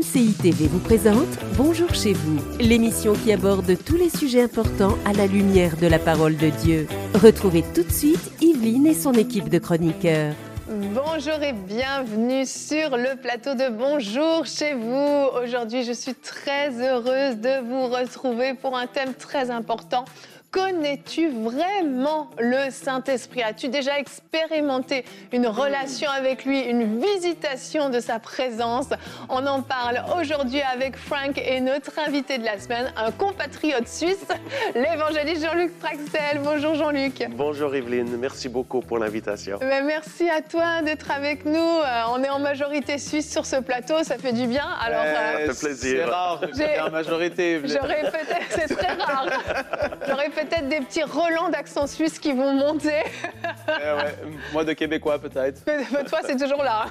MCI TV vous présente Bonjour chez vous, l'émission qui aborde tous les sujets importants à la lumière de la parole de Dieu. Retrouvez tout de suite Yveline et son équipe de chroniqueurs. Bonjour et bienvenue sur le plateau de Bonjour chez vous. Aujourd'hui, je suis très heureuse de vous retrouver pour un thème très important. Connais-tu vraiment le Saint-Esprit? As-tu déjà expérimenté une relation avec lui, une visitation de sa présence? On en parle aujourd'hui avec Frank et notre invité de la semaine, un compatriote suisse, l'évangéliste Jean-Luc Praxel. Bonjour Jean-Luc. Bonjour Yveline, merci beaucoup pour l'invitation. Merci à toi d'être avec nous. On est en majorité suisse sur ce plateau, ça fait du bien. Alors, ça fait plaisir. C'est rare que j'ai en majorité. J'aurais peut-être, c'est très rare. J'aurais peut-être des petits relents d'accent suisse qui vont monter. Ouais. Moi, de Québécois, peut-être. Mais toi, c'est toujours là.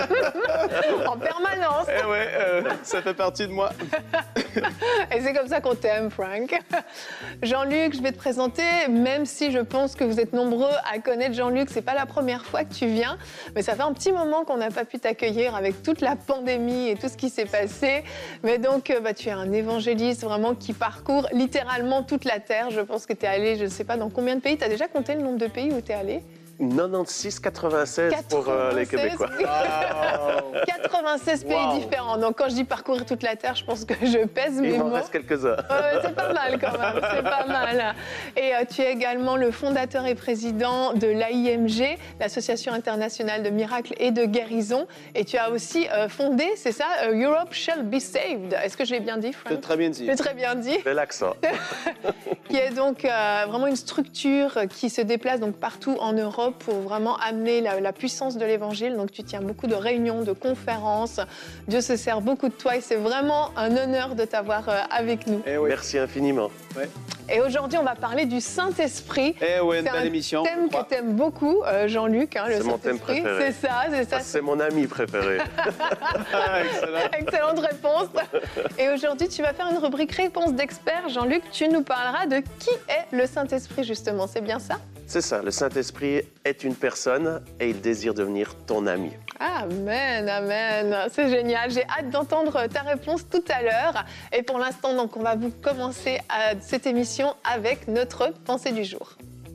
En permanence. Ça fait partie de moi. Et c'est comme ça qu'on t'aime, Frank. Jean-Luc, je vais te présenter, même si je pense que vous êtes nombreux à connaître Jean-Luc, c'est pas la première fois que tu viens, mais ça fait un petit moment qu'on n'a pas pu t'accueillir avec toute la pandémie et tout ce qui s'est passé. Mais donc, tu es un évangéliste vraiment qui parcourt littéralement toute la terre. Je pense que tu es allé, je ne sais pas dans combien de pays. Tu as déjà compté le nombre de pays où tu es allé? 96, 96 pour les Québécois. Wow. 96 pays différents. Donc, quand je dis parcourir toute la Terre, je pense que je pèse mes mots. Il m'en reste quelques-uns. C'est pas mal quand même, c'est pas mal. Et tu es également le fondateur et président de l'AIMG, l'Association internationale de miracles et de guérison. Et tu as aussi fondé, c'est ça, Europe Shall Be Saved. Est-ce que je l'ai bien dit, Frank? C'est très bien dit. C'est très bien dit. Bel accent. Qui est donc vraiment une structure qui se déplace donc partout en Europe pour vraiment amener la puissance de l'Évangile. Donc, tu tiens beaucoup de réunions, de conférences. Dieu se sert beaucoup de toi et c'est vraiment un honneur de t'avoir avec nous. Oui. Merci infiniment. Ouais. Et aujourd'hui, on va parler du Saint-Esprit. Une belle émission. C'est un thème que tu aimes beaucoup, Jean-Luc, le C'est mon thème Saint-Esprit. préféré. C'est ça. C'est mon ami préféré. Excellent. Excellente réponse. Et aujourd'hui, tu vas faire une rubrique réponse d'expert. Jean-Luc, tu nous parleras de qui est le Saint-Esprit, justement. C'est bien ça? C'est ça, le Saint-Esprit est une personne et il désire devenir ton ami. Amen, amen. C'est génial. J'ai hâte d'entendre ta réponse tout à l'heure. Et pour l'instant, donc, on va vous commencer cette émission avec notre pensée du jour.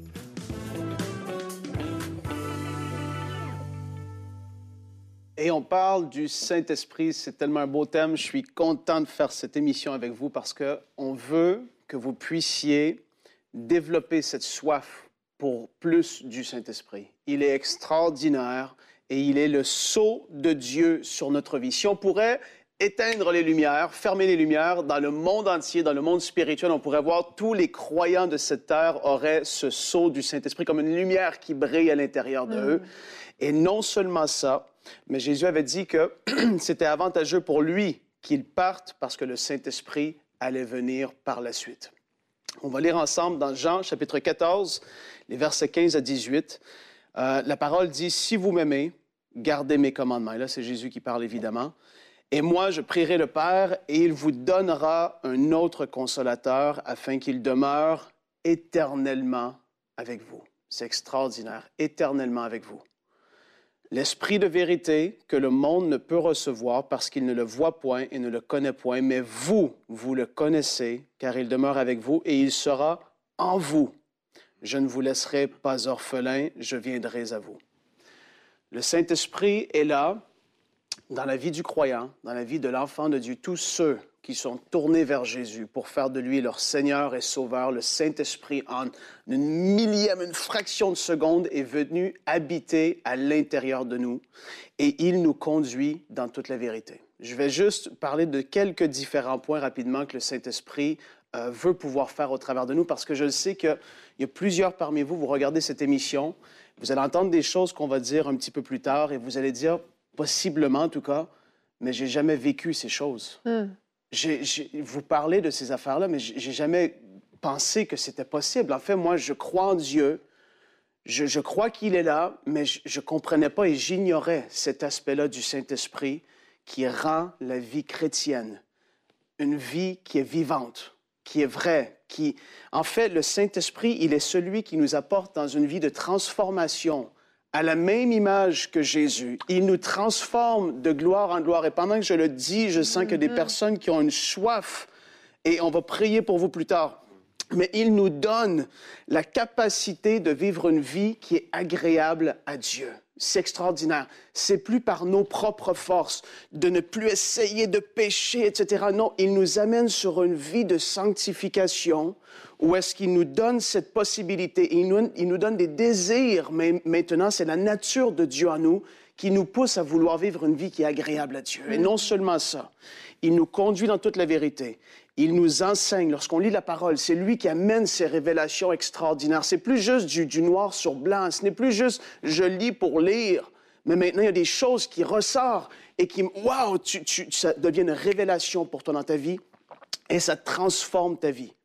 Et on parle du Saint-Esprit. C'est tellement un beau thème. Je suis content de faire cette émission avec vous parce qu'on veut que vous puissiez développer cette soif pour plus du Saint-Esprit. Il est extraordinaire et il est le sceau de Dieu sur notre vie. Si on pourrait éteindre les lumières, fermer les lumières dans le monde entier, dans le monde spirituel, on pourrait voir tous les croyants de cette terre auraient ce sceau du Saint-Esprit comme une lumière qui brille à l'intérieur d'eux. Et non seulement ça, mais Jésus avait dit que c'était avantageux pour lui qu'il parte parce que le Saint-Esprit allait venir par la suite. On va lire ensemble dans Jean, chapitre 14, les versets 15 à 18. La parole dit « Si vous m'aimez, gardez mes commandements. » Et là, c'est Jésus qui parle, évidemment. « Et moi, je prierai le Père, et il vous donnera un autre consolateur, afin qu'il demeure éternellement avec vous. » C'est extraordinaire, éternellement avec vous. L'Esprit de vérité que le monde ne peut recevoir parce qu'il ne le voit point et ne le connaît point, mais vous, vous le connaissez, car il demeure avec vous et il sera en vous. Je ne vous laisserai pas orphelin, je viendrai à vous. Le Saint-Esprit est là dans la vie du croyant, dans la vie de l'enfant de Dieu, tous ceux qui sont tournés vers Jésus pour faire de lui leur Seigneur et Sauveur. Le Saint-Esprit, en une fraction de seconde, est venu habiter à l'intérieur de nous et il nous conduit dans toute la vérité. Je vais juste parler de quelques différents points rapidement que le Saint-Esprit veut pouvoir faire au travers de nous parce que je sais qu'il y a plusieurs parmi vous, vous regardez cette émission, vous allez entendre des choses qu'on va dire un petit peu plus tard et vous allez dire, possiblement en tout cas, mais j'ai jamais vécu ces choses. Vous parlez de ces affaires-là, mais j'ai jamais pensé que c'était possible. En fait, moi, je crois en Dieu. Je crois qu'il est là, mais je ne comprenais pas et j'ignorais cet aspect-là du Saint-Esprit qui rend la vie chrétienne une vie qui est vivante, qui est vraie, En fait, le Saint-Esprit, il est celui qui nous apporte dans une vie de transformation à la même image que Jésus. Il nous transforme de gloire en gloire. Et pendant que je le dis, je sens qu'il y a des personnes qui ont une soif, et on va prier pour vous plus tard. Mais il nous donne la capacité de vivre une vie qui est agréable à Dieu. C'est extraordinaire. C'est plus par nos propres forces, de ne plus essayer de pécher, etc. Non, il nous amène sur une vie de sanctification où est-ce qu'il nous donne cette possibilité. Il nous donne des désirs, mais maintenant, c'est la nature de Dieu en nous qui nous pousse à vouloir vivre une vie qui est agréable à Dieu. Et non seulement ça, il nous conduit dans toute la vérité. Il nous enseigne. Lorsqu'on lit la parole, c'est lui qui amène ces révélations extraordinaires. C'est plus juste du noir sur blanc. Ce n'est plus juste « je lis pour lire ». Mais maintenant, il y a des choses qui ressortent et qui, wow, ça devient une révélation pour toi dans ta vie et ça transforme ta vie.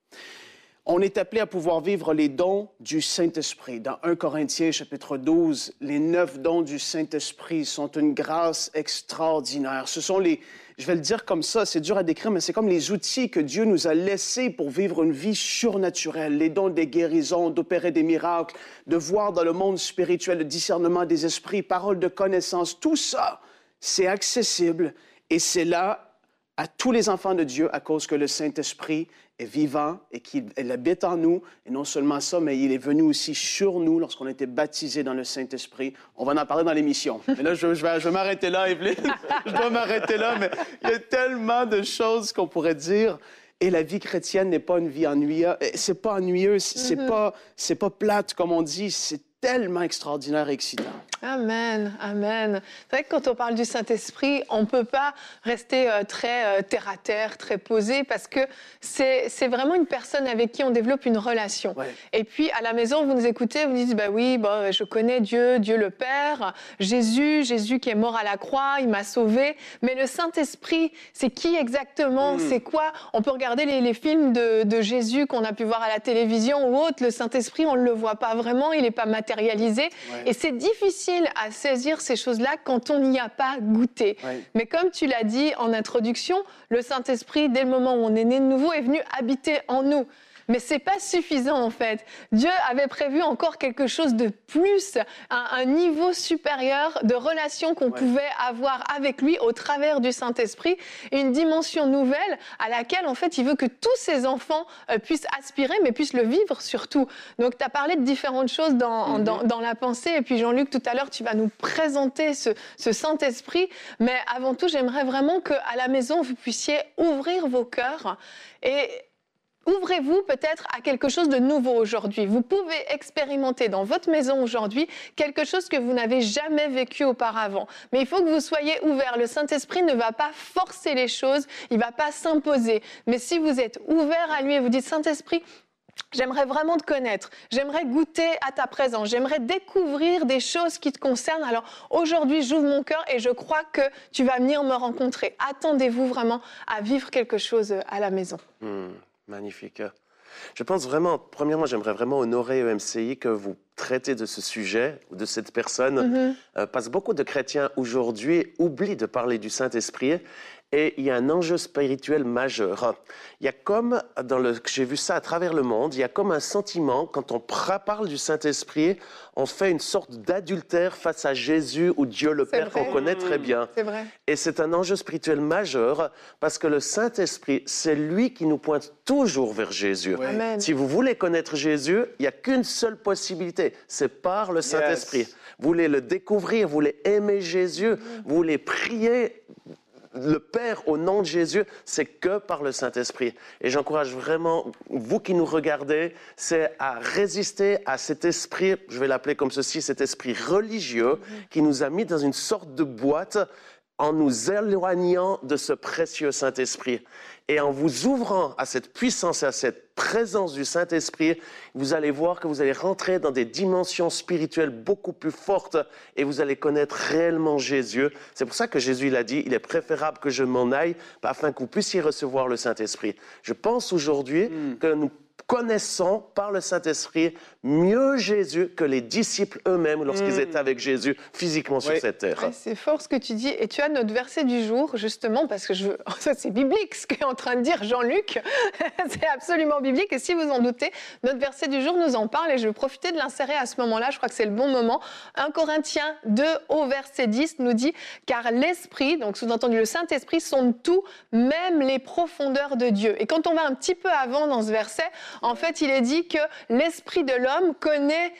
On est appelé à pouvoir vivre les dons du Saint-Esprit. Dans 1 Corinthiens, chapitre 12, les 9 dons du Saint-Esprit sont une grâce extraordinaire. Ce sont les, je vais le dire comme ça, c'est dur à décrire, mais c'est comme les outils que Dieu nous a laissés pour vivre une vie surnaturelle. Les dons des guérisons, d'opérer des miracles, de voir dans le monde spirituel le discernement des esprits, paroles de connaissance, tout ça, c'est accessible et c'est là à tous les enfants de Dieu à cause que le Saint-Esprit est vivant et qu'il habite en nous. Et non seulement ça, mais il est venu aussi sur nous lorsqu'on a été baptisés dans le Saint-Esprit. On va en parler dans l'émission. Mais là, je vais m'arrêter là, Evelyne. Je dois m'arrêter là, mais il y a tellement de choses qu'on pourrait dire. Et la vie chrétienne n'est pas une vie ennuyeuse. C'est pas ennuyeux, c'est pas plate, comme on dit. C'est tellement extraordinaire et excitant. Amen, amen. C'est vrai que quand on parle du Saint-Esprit, on ne peut pas rester très terre-à-terre, très posé, parce que c'est vraiment une personne avec qui on développe une relation. Ouais. Et puis, à la maison, vous nous écoutez, vous dites, bah oui, bah, je connais Dieu, Dieu le Père, Jésus qui est mort à la croix, il m'a sauvé. Mais le Saint-Esprit, c'est qui exactement? C'est quoi? On peut regarder les films de Jésus qu'on a pu voir à la télévision ou autre. Le Saint-Esprit, on ne le voit pas vraiment, il n'est pas matérialisé. Ouais. Et c'est difficile à saisir ces choses-là quand on n'y a pas goûté. Oui. Mais comme tu l'as dit en introduction, le Saint-Esprit, dès le moment où on est né de nouveau, est venu habiter en nous. Mais c'est pas suffisant en fait. Dieu avait prévu encore quelque chose de plus, un niveau supérieur de relation qu'on pouvait avoir avec lui au travers du Saint-Esprit, et une dimension nouvelle à laquelle en fait il veut que tous ses enfants puissent aspirer, mais puissent le vivre surtout. Donc tu as parlé de différentes choses dans la pensée, et puis Jean-Luc, tout à l'heure tu vas nous présenter ce Saint-Esprit, mais avant tout j'aimerais vraiment qu'à la maison vous puissiez ouvrir vos cœurs et ouvrez-vous peut-être à quelque chose de nouveau aujourd'hui. Vous pouvez expérimenter dans votre maison aujourd'hui quelque chose que vous n'avez jamais vécu auparavant. Mais il faut que vous soyez ouverts. Le Saint-Esprit ne va pas forcer les choses, il ne va pas s'imposer. Mais si vous êtes ouvert à lui et vous dites « Saint-Esprit, j'aimerais vraiment te connaître, j'aimerais goûter à ta présence, j'aimerais découvrir des choses qui te concernent. Alors aujourd'hui, j'ouvre mon cœur et je crois que tu vas venir me rencontrer. » Attendez-vous vraiment à vivre quelque chose à la maison. Magnifique. Je pense vraiment, premièrement, j'aimerais vraiment honorer EMCI que vous traitez de ce sujet, ou de cette personne, parce que beaucoup de chrétiens aujourd'hui oublient de parler du Saint-Esprit. Et il y a un enjeu spirituel majeur. Il y a comme, j'ai vu ça à travers le monde, il y a comme un sentiment, quand on parle du Saint-Esprit, on fait une sorte d'adultère face à Jésus ou Dieu le Père qu'on connaît très bien. C'est vrai. Et c'est un enjeu spirituel majeur parce que le Saint-Esprit, c'est lui qui nous pointe toujours vers Jésus. Oui. Amen. Si vous voulez connaître Jésus, il n'y a qu'une seule possibilité, c'est par le Saint-Esprit. Yes. Vous voulez le découvrir, vous voulez aimer Jésus, vous voulez prier le Père au nom de Jésus, c'est que par le Saint-Esprit. Et j'encourage vraiment, vous qui nous regardez, c'est à résister à cet esprit, je vais l'appeler comme ceci, cet esprit religieux qui nous a mis dans une sorte de boîte en nous éloignant de ce précieux Saint-Esprit. Et en vous ouvrant à cette puissance et à cette présence du Saint-Esprit, vous allez voir que vous allez rentrer dans des dimensions spirituelles beaucoup plus fortes et vous allez connaître réellement Jésus. C'est pour ça que Jésus l'a dit, il est préférable que je m'en aille afin que vous puissiez recevoir le Saint-Esprit. Je pense aujourd'hui que nous connaissant par le Saint-Esprit mieux Jésus que les disciples eux-mêmes lorsqu'ils étaient avec Jésus physiquement sur cette terre. Ouais, c'est fort ce que tu dis. Et tu as notre verset du jour, justement, parce que ça c'est biblique ce qu'est en train de dire Jean-Luc. C'est absolument biblique. Et si vous en doutez, notre verset du jour nous en parle et je vais profiter de l'insérer à ce moment-là. Je crois que c'est le bon moment. 1 Corinthiens 2 au verset 10 nous dit « Car l'Esprit, donc sous-entendu le Saint-Esprit, sonde tout, même les profondeurs de Dieu. » Et quand on va un petit peu avant dans ce verset, en fait, il est dit que l'Esprit de l'homme, connaît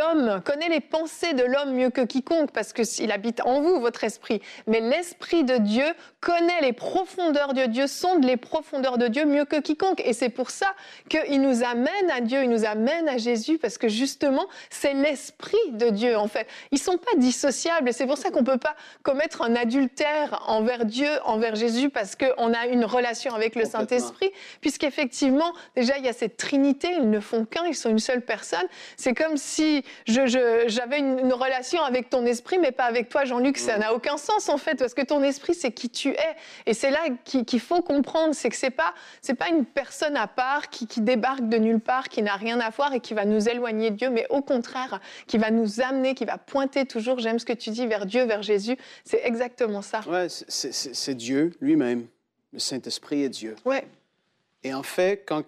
les pensées de l'homme mieux que quiconque, parce qu'il habite en vous, votre esprit. Mais l'Esprit de Dieu connaît les profondeurs de Dieu, sonde les profondeurs de Dieu mieux que quiconque. Et c'est pour ça qu'il nous amène à Dieu, il nous amène à Jésus, parce que justement, c'est l'Esprit de Dieu, en fait. Ils ne sont pas dissociables, et c'est pour ça qu'on ne peut pas commettre un adultère envers Dieu, envers Jésus, parce qu'on a une relation avec le Saint-Esprit, puisqu'effectivement, déjà, il y a cette Trinité, ils ne font qu'un, ils sont une seule personne. C'est comme si j'avais une relation avec ton esprit, mais pas avec toi, Jean-Luc. Ça n'a aucun sens, en fait, parce que ton esprit, c'est qui tu es. Et c'est là qu'il faut comprendre, c'est que c'est pas une personne à part qui débarque de nulle part, qui n'a rien à voir et qui va nous éloigner de Dieu, mais au contraire, qui va nous amener, qui va pointer toujours, j'aime ce que tu dis, vers Dieu, vers Jésus. C'est exactement ça. Ouais, c'est Dieu lui-même. Le Saint-Esprit est Dieu. Ouais. Et en fait, quand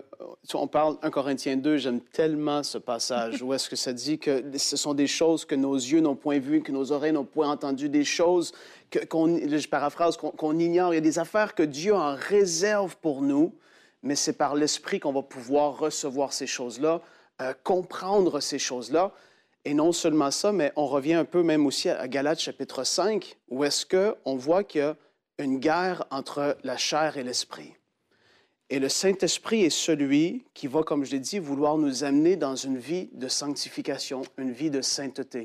on parle 1 Corinthiens 2, j'aime tellement ce passage où est-ce que ça dit que ce sont des choses que nos yeux n'ont point vues, que nos oreilles n'ont point entendues, des choses je paraphrase, qu'on ignore. Il y a des affaires que Dieu en réserve pour nous, mais c'est par l'Esprit qu'on va pouvoir recevoir ces choses-là, comprendre ces choses-là. Et non seulement ça, mais on revient un peu même aussi à Galates chapitre 5, où est-ce qu'on voit qu'il y a une guerre entre la chair et l'esprit. Et le Saint-Esprit est celui qui va, comme je l'ai dit, vouloir nous amener dans une vie de sanctification, une vie de sainteté.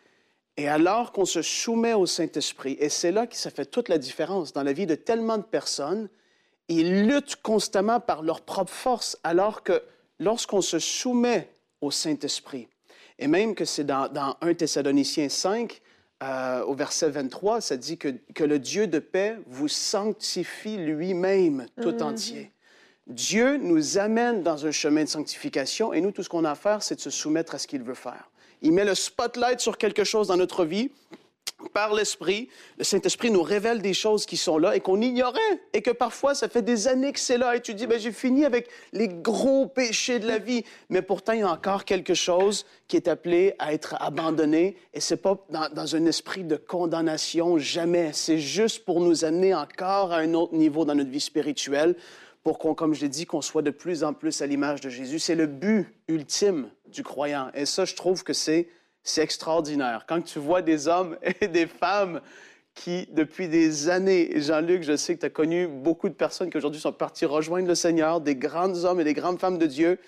Et alors qu'on se soumet au Saint-Esprit, et c'est là que ça fait toute la différence dans la vie de tellement de personnes, ils luttent constamment par leur propre force, alors que lorsqu'on se soumet au Saint-Esprit, et même que c'est dans 1 Thessaloniciens 5, au verset 23, ça dit que le Dieu de paix vous sanctifie lui-même tout entier. Dieu nous amène dans un chemin de sanctification et nous, tout ce qu'on a à faire, c'est de se soumettre à ce qu'il veut faire. Il met le spotlight sur quelque chose dans notre vie par l'Esprit. Le Saint-Esprit nous révèle des choses qui sont là et qu'on ignorait et que parfois, ça fait des années que c'est là et tu dis, j'ai fini avec les gros péchés de la vie. Mais pourtant, il y a encore quelque chose qui est appelé à être abandonné et c'est pas dans un esprit de condamnation, jamais. C'est juste pour nous amener encore à un autre niveau dans notre vie spirituelle pour qu'on, comme je l'ai dit, qu'on soit de plus en plus à l'image de Jésus. C'est le but ultime du croyant. Et ça, je trouve que c'est extraordinaire. Quand tu vois des hommes et des femmes qui, depuis des années, et Jean-Luc, je sais que tu as connu beaucoup de personnes qui aujourd'hui sont parties rejoindre le Seigneur, des grands hommes et des grandes femmes de Dieu,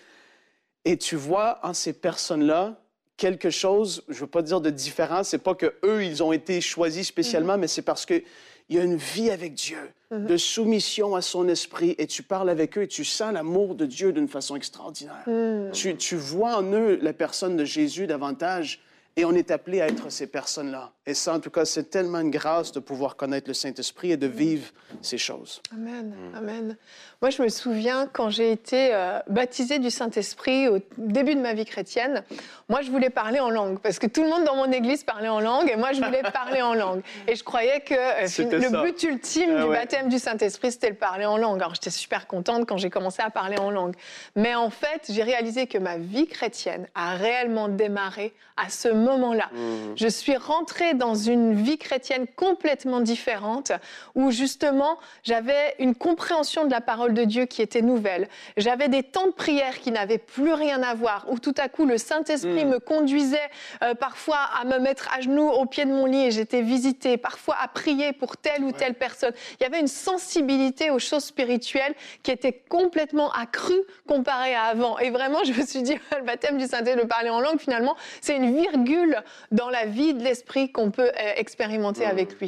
et tu vois en ces personnes-là quelque chose, je ne veux pas dire de différent, c'est pas qu'eux, ils ont été choisis spécialement, mais c'est parce qu'il y a une vie avec Dieu, de soumission à son esprit, et tu parles avec eux et tu sens l'amour de Dieu d'une façon extraordinaire. Tu vois en eux la personne de Jésus davantage, et on est appelé à être ces personnes-là. Et ça, en tout cas, c'est tellement une grâce de pouvoir connaître le Saint-Esprit et de vivre ces choses. Amen, amen. Moi, je me souviens quand j'ai été baptisée du Saint-Esprit au début de ma vie chrétienne, moi, je voulais parler en langue, parce que tout le monde dans mon église parlait en langue, et moi, je voulais parler en langue. Et je croyais que le but ultime du baptême du Saint-Esprit, c'était le parler en langue. Alors, j'étais super contente quand j'ai commencé à parler en langue. Mais en fait, j'ai réalisé que ma vie chrétienne a réellement démarré à ce moment-là. Je suis rentrée dans une vie chrétienne complètement différente, où justement, j'avais une compréhension de la parole de Dieu qui était nouvelle. J'avais des temps de prière qui n'avaient plus rien à voir, où tout à coup, le Saint-Esprit me conduisait parfois à me mettre à genoux au pied de mon lit et j'étais visitée, parfois à prier pour telle ou telle personne. Il y avait une sensibilité aux choses spirituelles qui était complètement accrue comparée à avant. Et vraiment, je me suis dit, le baptême du Saint-Esprit, de parler en langue, finalement, c'est une virgule dans la vie de l'Esprit qu'on peut expérimenter avec lui.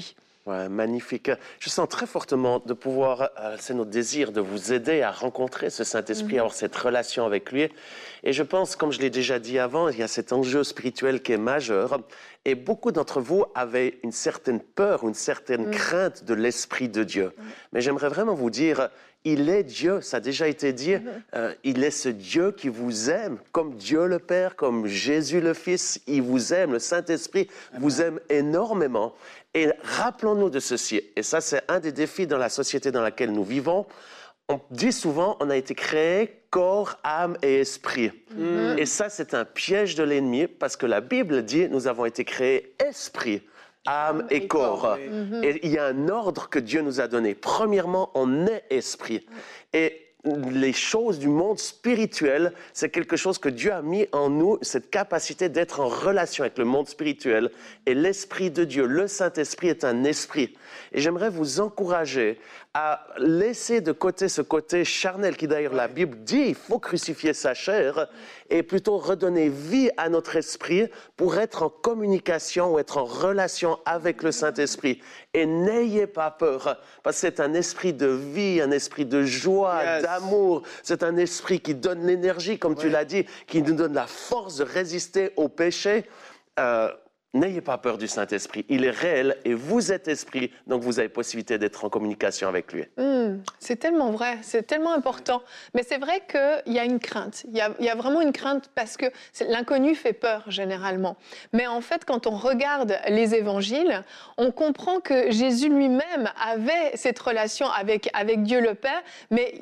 Ouais, magnifique. Je sens très fortement de pouvoir, c'est notre désir de vous aider à rencontrer ce Saint-Esprit, à avoir cette relation avec lui. Et je pense, comme je l'ai déjà dit avant, il y a cet enjeu spirituel qui est majeur. Et beaucoup d'entre vous avaient une certaine peur, une certaine crainte de l'Esprit de Dieu. Mais j'aimerais vraiment vous dire, il est Dieu, ça a déjà été dit. Il est ce Dieu qui vous aime, comme Dieu le Père, comme Jésus le Fils. Il vous aime, le Saint-Esprit vous aime énormément. Et rappelons-nous de ceci, et ça c'est un des défis dans la société dans laquelle nous vivons. On dit souvent, on a été créé corps, âme et esprit. Et ça c'est un piège de l'ennemi, parce que la Bible dit, nous avons été créés esprit, âme et corps. Et il y a un ordre que Dieu nous a donné. Premièrement, on est esprit. Et les choses du monde spirituel, c'est quelque chose que Dieu a mis en nous, cette capacité d'être en relation avec le monde spirituel. Et l'Esprit de Dieu, le Saint-Esprit est un esprit. Et j'aimerais vous encourager à laisser de côté ce côté charnel qui d'ailleurs la Bible dit, il faut crucifier sa chair et plutôt redonner vie à notre esprit pour être en communication ou être en relation avec le Saint-Esprit. Et n'ayez pas peur, parce que c'est un esprit de vie, un esprit de joie, d'amour. C'est un esprit qui donne l'énergie, comme tu l'as dit, qui nous donne la force de résister au péché. N'ayez pas peur du Saint-Esprit. Il est réel et vous êtes esprit, donc vous avez possibilité d'être en communication avec lui. C'est tellement vrai, c'est tellement important. Mais c'est vrai qu'il y a une crainte. Il y a vraiment une crainte parce que l'inconnu fait peur généralement. Mais en fait, quand on regarde les évangiles, on comprend que Jésus lui-même avait cette relation avec Dieu le Père, mais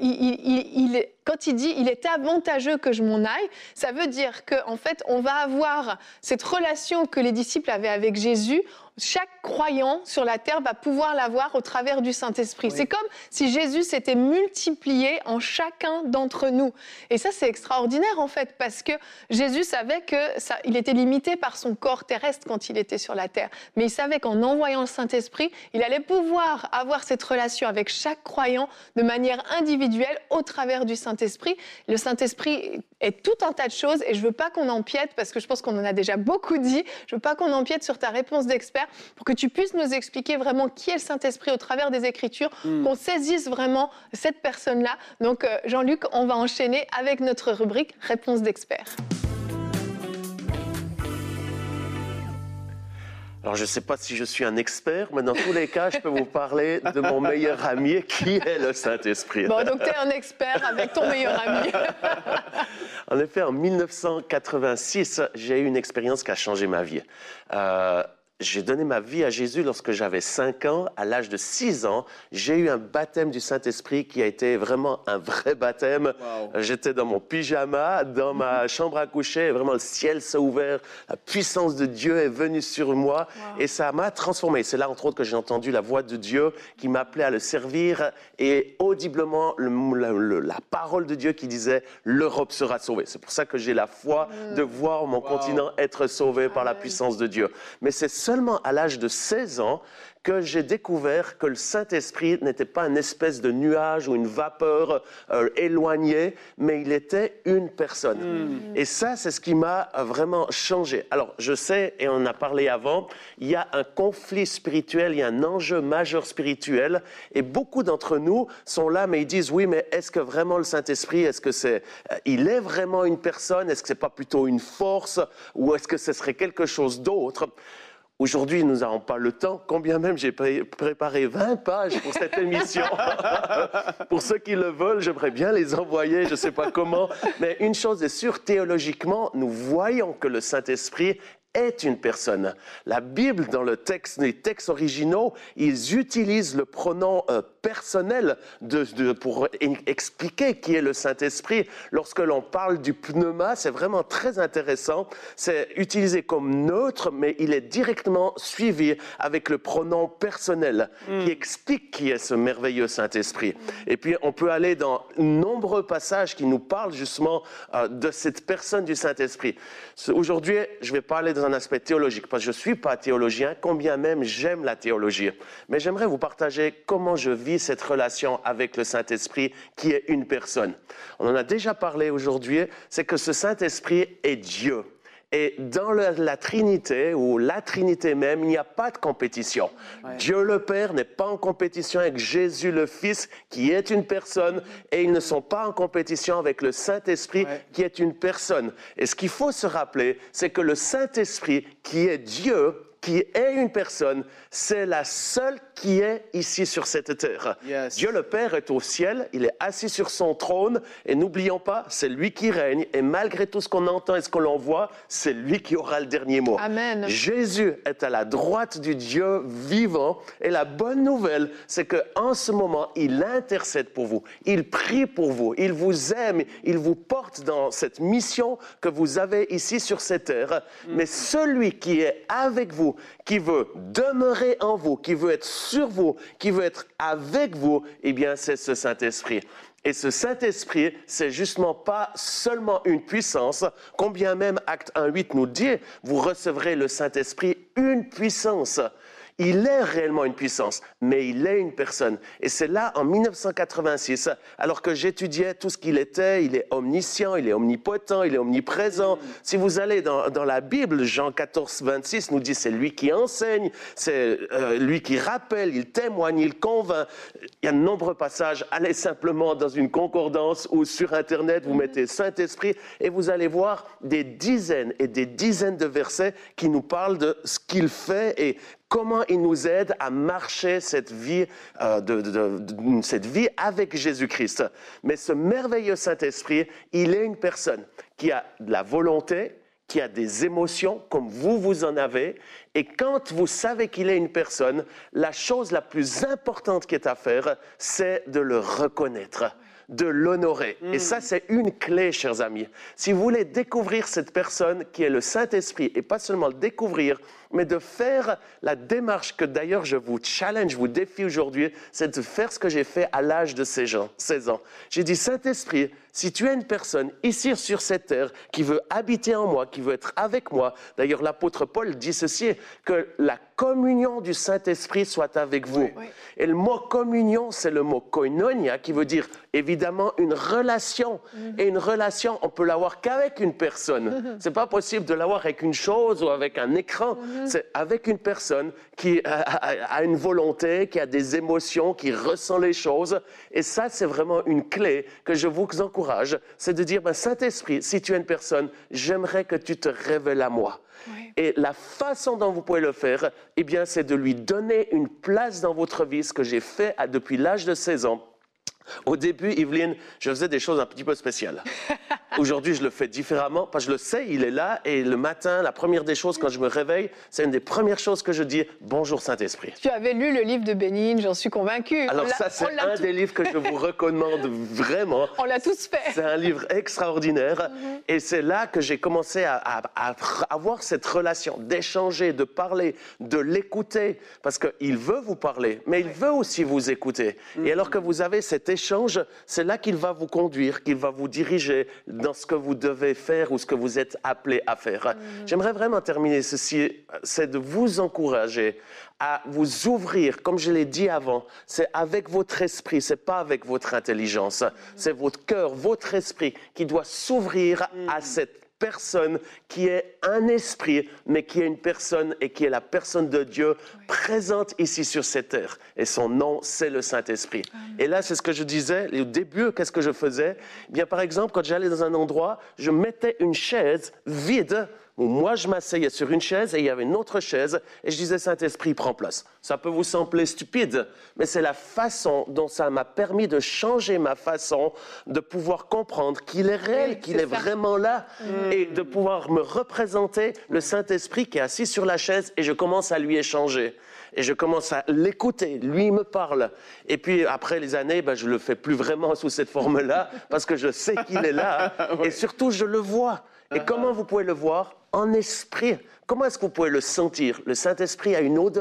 quand il dit « il est avantageux que je m'en aille », ça veut dire qu'en fait, on va avoir cette relation que les disciples avaient avec Jésus. Chaque croyant sur la terre va pouvoir l'avoir au travers du Saint-Esprit. Oui. C'est comme si Jésus s'était multiplié en chacun d'entre nous. Et ça, c'est extraordinaire en fait, parce que Jésus savait qu'il était limité par son corps terrestre quand il était sur la terre. Mais il savait qu'en envoyant le Saint-Esprit, il allait pouvoir avoir cette relation avec chaque croyant de manière individuelle au travers du Saint-Esprit. Le Saint-Esprit est tout un tas de choses et je ne veux pas qu'on empiète, parce que je pense qu'on en a déjà beaucoup dit, je ne veux pas qu'on empiète sur ta réponse d'expert, pour que tu puisses nous expliquer vraiment qui est le Saint-Esprit au travers des Écritures, qu'on saisisse vraiment cette personne-là. Donc Jean-Luc, on va enchaîner avec notre rubrique Réponse d'expert. Alors, je ne sais pas si je suis un expert, mais dans tous les cas, je peux vous parler de mon meilleur ami, qui est le Saint-Esprit. Bon, donc tu es un expert avec ton meilleur ami. En effet, en 1986, j'ai eu une expérience qui a changé ma vie. J'ai donné ma vie à Jésus lorsque j'avais 5 ans. À l'âge de 6 ans, j'ai eu un baptême du Saint-Esprit qui a été vraiment un vrai baptême. Wow. J'étais dans mon pyjama, dans ma chambre à coucher, et vraiment le ciel s'est ouvert, la puissance de Dieu est venue sur moi et ça m'a transformé. C'est là, entre autres, que j'ai entendu la voix de Dieu qui m'appelait à le servir et audiblement la parole de Dieu qui disait « l'Europe sera sauvée ». C'est pour ça que j'ai la foi de voir mon continent être sauvé par la puissance de Dieu. Mais c'est seulement à l'âge de 16 ans que j'ai découvert que le Saint-Esprit n'était pas une espèce de nuage ou une vapeur éloignée, mais il était une personne. Et ça, c'est ce qui m'a vraiment changé. Alors, je sais, et on en a parlé avant, il y a un conflit spirituel, il y a un enjeu majeur spirituel, et beaucoup d'entre nous sont là, mais ils disent, oui, mais est-ce que vraiment le Saint-Esprit, est-ce que il est vraiment une personne? Est-ce que c'est pas plutôt une force? Ou est-ce que ce serait quelque chose d'autre? Aujourd'hui, nous n'avons pas le temps, combien même j'ai préparé 20 pages pour cette émission. Pour ceux qui le veulent, j'aimerais bien les envoyer, je ne sais pas comment. Mais une chose est sûre, théologiquement, nous voyons que le Saint-Esprit est une personne. La Bible, dans les textes originaux, ils utilisent le pronom personnel pour expliquer qui est le Saint-Esprit. Lorsque l'on parle du pneuma, c'est vraiment très intéressant. C'est utilisé comme neutre, mais il est directement suivi avec le pronom personnel qui explique qui est ce merveilleux Saint-Esprit. Et puis, on peut aller dans nombreux passages qui nous parlent justement de cette personne du Saint-Esprit. Aujourd'hui, je vais parler dans un aspect théologique, parce que je ne suis pas théologien, combien même j'aime la théologie. Mais j'aimerais vous partager comment je vis cette relation avec le Saint-Esprit qui est une personne. On en a déjà parlé aujourd'hui, c'est que ce Saint-Esprit est Dieu. Et dans la Trinité, ou la Trinité même, il n'y a pas de compétition. Ouais. Dieu le Père n'est pas en compétition avec Jésus le Fils, qui est une personne, et ils ne sont pas en compétition avec le Saint-Esprit, qui est une personne. Et ce qu'il faut se rappeler, c'est que le Saint-Esprit, qui est Dieu, qui est une personne, c'est la seule qui est ici sur cette terre. Yes. Dieu le Père est au ciel, il est assis sur son trône, et n'oublions pas, c'est lui qui règne, et malgré tout ce qu'on entend et ce qu'on voit, c'est lui qui aura le dernier mot. Amen. Jésus est à la droite du Dieu vivant, et la bonne nouvelle, c'est qu'en ce moment, il intercède pour vous, il prie pour vous, il vous aime, il vous porte dans cette mission que vous avez ici sur cette terre, mais celui qui est avec vous, qui veut demeurer en vous, qui veut être sur vous, qui veut être avec vous, eh bien, c'est ce Saint-Esprit. Et ce Saint-Esprit, c'est justement pas seulement une puissance, combien même Acte 1:8 nous dit, vous recevrez le Saint-Esprit, une puissance. Il est réellement une puissance, mais il est une personne. Et c'est là, en 1986, alors que j'étudiais tout ce qu'il était, il est omniscient, il est omnipotent, il est omniprésent. Si vous allez dans la Bible, Jean 14:26 nous dit c'est lui qui enseigne, c'est lui qui rappelle, il témoigne, il convainc. Il y a de nombreux passages. Allez simplement dans une concordance ou sur Internet, vous mettez Saint-Esprit et vous allez voir des dizaines et des dizaines de versets qui nous parlent de ce qu'il fait et comment il nous aide à marcher cette vie avec Jésus-Christ. Mais ce merveilleux Saint-Esprit, il est une personne qui a de la volonté, qui a des émotions, comme vous en avez. Et quand vous savez qu'il est une personne, la chose la plus importante qui est à faire, c'est de le reconnaître, de l'honorer. Et ça, c'est une clé, chers amis. Si vous voulez découvrir cette personne qui est le Saint-Esprit, et pas seulement le découvrir, mais de faire la démarche que d'ailleurs je vous challenge, je vous défie aujourd'hui, c'est de faire ce que j'ai fait à l'âge de 16 ans. J'ai dit, Saint-Esprit, si tu es une personne ici sur cette terre qui veut habiter en moi, qui veut être avec moi, d'ailleurs l'apôtre Paul dit ceci, que la communion du Saint-Esprit soit avec vous. Oui. Et le mot communion, c'est le mot koinonia, qui veut dire évidemment une relation. Et une relation, on peut l'avoir qu'avec une personne. C'est pas possible de l'avoir avec une chose ou avec un écran. C'est avec une personne qui a une volonté, qui a des émotions, qui ressent les choses. Et ça, c'est vraiment une clé que je vous encourage. C'est de dire, Saint-Esprit, si tu es une personne, j'aimerais que tu te révèles à moi. Oui. Et la façon dont vous pouvez le faire, eh bien, c'est de lui donner une place dans votre vie, ce que j'ai fait depuis l'âge de 16 ans. Au début, Yveline, je faisais des choses un petit peu spéciales. Aujourd'hui, je le fais différemment, parce que je le sais, il est là, et le matin, la première des choses, quand je me réveille, c'est une des premières choses que je dis, bonjour Saint-Esprit. Tu avais lu le livre de Bénigne, j'en suis convaincue. Alors ça, c'est un des livres que je vous recommande vraiment. On l'a tous fait. C'est un livre extraordinaire, et c'est là que j'ai commencé à avoir cette relation, d'échanger, de parler, de l'écouter, parce qu'il veut vous parler, mais il veut aussi vous écouter. Et alors que vous avez cet échange, c'est là qu'il va vous conduire, qu'il va vous diriger dans ce que vous devez faire ou ce que vous êtes appelé à faire. J'aimerais vraiment terminer ceci, c'est de vous encourager à vous ouvrir, comme je l'ai dit avant, c'est avec votre esprit, c'est pas avec votre intelligence, c'est votre cœur, votre esprit qui doit s'ouvrir à cette personne qui est un esprit, mais qui est une personne et qui est la personne de Dieu présente ici sur cette terre. Et son nom, c'est le Saint-Esprit. Et là, c'est ce que je disais, au début, qu'est-ce que je faisais? Eh bien, par exemple, quand j'allais dans un endroit, je mettais une chaise vide, où moi, je m'asseyais sur une chaise et il y avait une autre chaise et je disais, Saint-Esprit, prends place. Ça peut vous sembler stupide, mais c'est la façon dont ça m'a permis de changer ma façon de pouvoir comprendre qu'il est réel, qu'il est vraiment là et de pouvoir me représenter le Saint-Esprit qui est assis sur la chaise et je commence à lui échanger. Et je commence à l'écouter, lui il me parle. Et puis après les années, je ne le fais plus vraiment sous cette forme-là parce que je sais qu'il est là et surtout je le vois. Et comment vous pouvez le voir? En esprit. Comment est-ce que vous pouvez le sentir? Le Saint-Esprit a une odeur.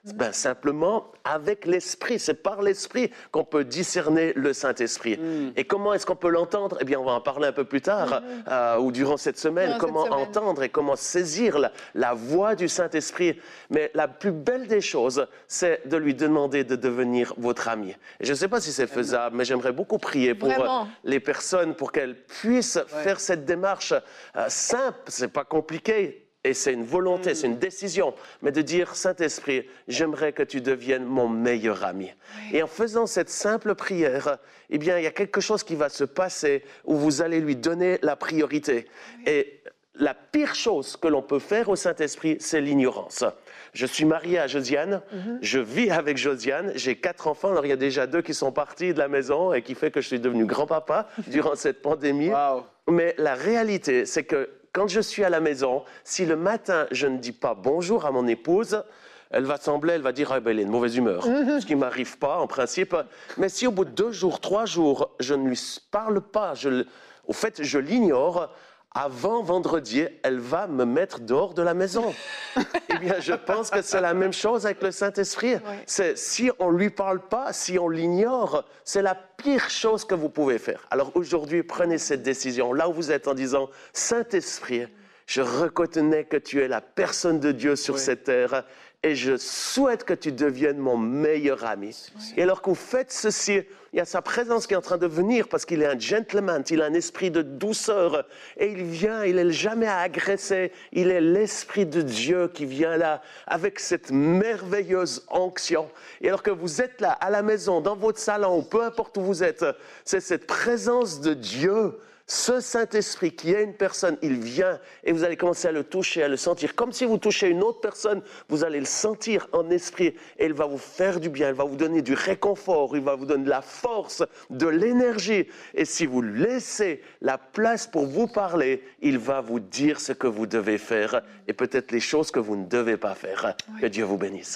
Ben, simplement avec l'Esprit. C'est par l'Esprit qu'on peut discerner le Saint-Esprit. Et comment est-ce qu'on peut l'entendre? Eh bien, on va en parler un peu plus tard ou durant cette semaine. Comment entendre et comment saisir la voix du Saint-Esprit. Mais la plus belle des choses, c'est de lui demander de devenir votre ami. Et je ne sais pas si c'est faisable, mais j'aimerais beaucoup prier pour les personnes, pour qu'elles puissent faire cette démarche simple. C'est pas compliqué. Et c'est une volonté, c'est une décision, mais de dire, Saint-Esprit, j'aimerais que tu deviennes mon meilleur ami. Oui. Et en faisant cette simple prière, eh bien, il y a quelque chose qui va se passer où vous allez lui donner la priorité. Oui. Et la pire chose que l'on peut faire au Saint-Esprit, c'est l'ignorance. Je suis marié à Josiane, je vis avec Josiane, j'ai 4 enfants, alors il y a déjà 2 qui sont partis de la maison et qui fait que je suis devenu grand-papa durant cette pandémie. Wow. Mais la réalité, c'est que quand je suis à la maison, si le matin, je ne dis pas bonjour à mon épouse, elle va dire, elle est de mauvaise humeur, ce qui ne m'arrive pas en principe. Mais si au bout de 2 jours, 3 jours, je ne lui parle pas, au fait, je l'ignore, avant vendredi, elle va me mettre dehors de la maison. Eh bien, je pense que c'est la même chose avec le Saint-Esprit. Oui. Si on ne lui parle pas, si on l'ignore, c'est la pire chose que vous pouvez faire. Alors aujourd'hui, prenez cette décision, là où vous êtes, en disant, Saint-Esprit, je reconnais que tu es la personne de Dieu sur cette terre et je souhaite que tu deviennes mon meilleur ami. Oui. Et alors que vous faites ceci, il y a sa présence qui est en train de venir parce qu'il est un gentleman, il a un esprit de douceur et il vient, il n'est jamais à agresser, il est l'Esprit de Dieu qui vient là avec cette merveilleuse onction. Et alors que vous êtes là, à la maison, dans votre salon, peu importe où vous êtes, c'est cette présence de Dieu. Ce Saint-Esprit qui est une personne, il vient et vous allez commencer à le toucher, à le sentir. Comme si vous touchez une autre personne, vous allez le sentir en esprit et il va vous faire du bien, il va vous donner du réconfort, il va vous donner de la force, de l'énergie. Et si vous laissez la place pour vous parler, il va vous dire ce que vous devez faire et peut-être les choses que vous ne devez pas faire. Oui. Que Dieu vous bénisse.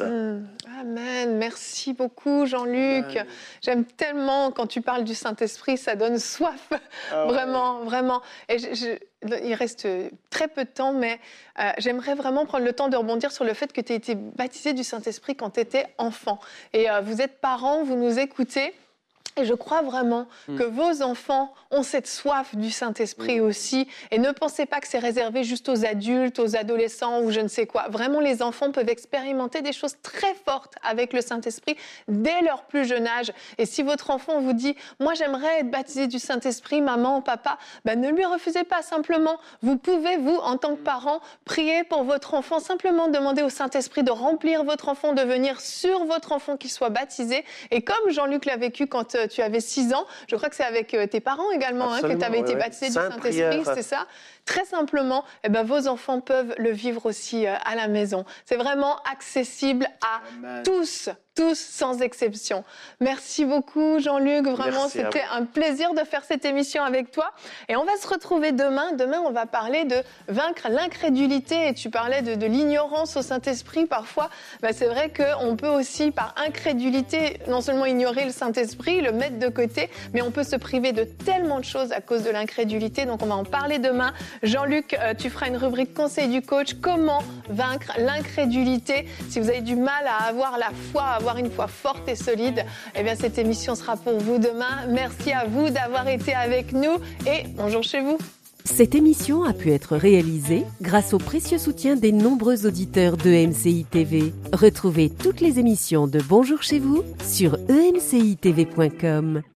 Amen. Merci beaucoup, Jean-Luc. Amen. J'aime tellement quand tu parles du Saint-Esprit, ça donne soif. Vraiment. Vraiment. Et il reste très peu de temps, mais j'aimerais vraiment prendre le temps de rebondir sur le fait que tu as été baptisé du Saint-Esprit quand tu étais enfant. Et vous êtes parents, vous nous écoutez. Et je crois vraiment que vos enfants ont cette soif du Saint-Esprit aussi. Et ne pensez pas que c'est réservé juste aux adultes, aux adolescents ou je ne sais quoi. Vraiment, les enfants peuvent expérimenter des choses très fortes avec le Saint-Esprit dès leur plus jeune âge. Et si votre enfant vous dit « Moi, j'aimerais être baptisé du Saint-Esprit, maman, papa », ne lui refusez pas simplement. Vous pouvez, vous, en tant que parent, prier pour votre enfant. Simplement demander au Saint-Esprit de remplir votre enfant, de venir sur votre enfant qu'il soit baptisé. Et comme Jean-Luc l'a vécu quand tu avais 6 ans. Je crois que c'est avec tes parents également que tu avais été baptisé du Saint-Esprit, c'est ça? Très simplement, vos enfants peuvent le vivre aussi à la maison. C'est vraiment accessible à tous sans exception. Merci beaucoup Jean-Luc, vraiment c'était un plaisir de faire cette émission avec toi. Et on va se retrouver demain. Demain, on va parler de vaincre l'incrédulité. Et tu parlais de l'ignorance au Saint-Esprit. Parfois, c'est vrai qu'on peut aussi, par incrédulité, non seulement ignorer le Saint-Esprit, le mettre de côté, mais on peut se priver de tellement de choses à cause de l'incrédulité. Donc on va en parler demain. Jean-Luc, tu feras une rubrique conseil du coach. Comment vaincre l'incrédulité? Si vous avez du mal à avoir la foi, à avoir une foi forte et solide, cette émission sera pour vous demain. Merci à vous d'avoir été avec nous et bonjour chez vous. Cette émission a pu être réalisée grâce au précieux soutien des nombreux auditeurs de MCI TV. Retrouvez toutes les émissions de Bonjour chez vous sur emcitv.com.